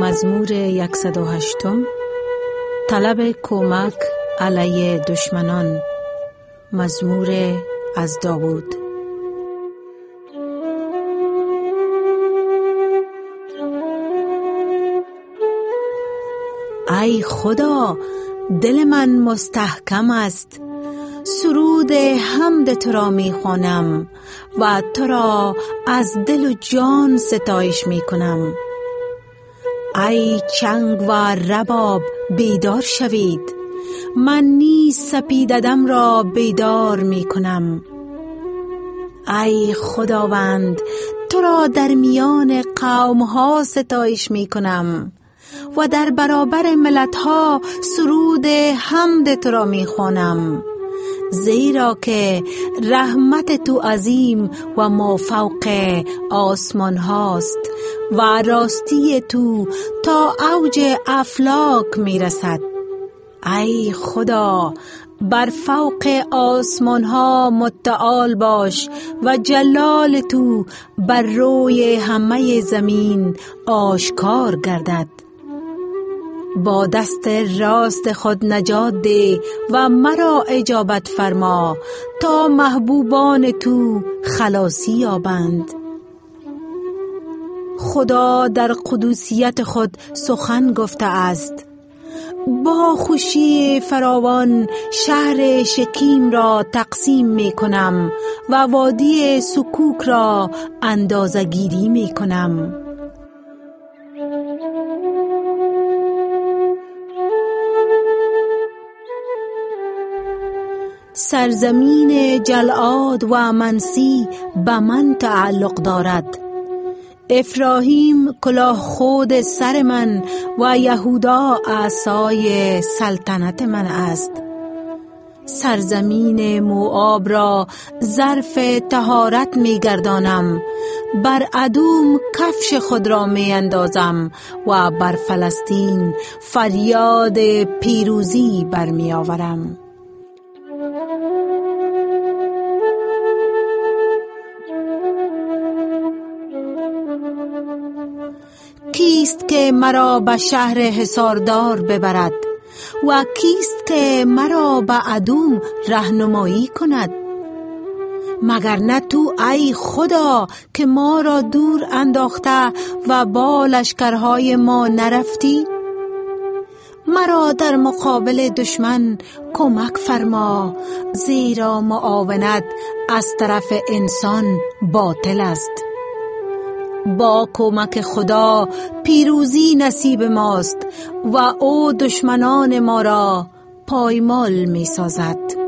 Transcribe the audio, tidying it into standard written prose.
مزمور 108 طلب کمک علیه دشمنان. مزمور از داوود. ای خدا، دل من مستحکم است، سرود حمد تو را می خوانم و تو را از دل و جان ستایش می کنم. ای چنگ و رباب بیدار شوید، من نیز سپیددم را بیدار می کنم. ای خداوند، تو را در میان قوم ها ستایش می کنم و در برابر ملت ها سرود حمد تو را می خوانم، زیرا که رحمت تو عظیم و مافوق آسمان هاست و راستی تو تا اوج افلاک می رسد. ای خدا، بر فوق آسمان ها متعال باش و جلال تو بر روی همه زمین آشکار گردد. با دست راست خود نجات ده و مرا اجابت فرما تا محبوبان تو خلاصی یابند. خدا در قدوسیت خود سخن گفته است: با خوشی فراوان شهر شکیم را تقسیم می کنم و وادی سکوک را اندازه‌گیری می کنم. سرزمین جلعاد و منسی به من تعلق دارد. افرایم کلاه خود سر من و یهودا عصای سلطنت من است. سرزمین موآب را ظرف طهارت می گردانم، بر ادوم کفش خود را می اندازم و بر فلسطین فریاد پیروزی برمی آورم. کیست که مرا به شهر حصاردار ببرد و کیست که مرا به ادوم راهنمایی کند؟ مگر نه تو ای خدا که ما را دور انداخته و با لشکرهای ما نرفتی؟ مرا در مقابل دشمن کمک فرما، زیرا معاونت از طرف انسان باطل است. با کمک خدا پیروزی نصیب ماست و او دشمنان ما را پایمال می سازد.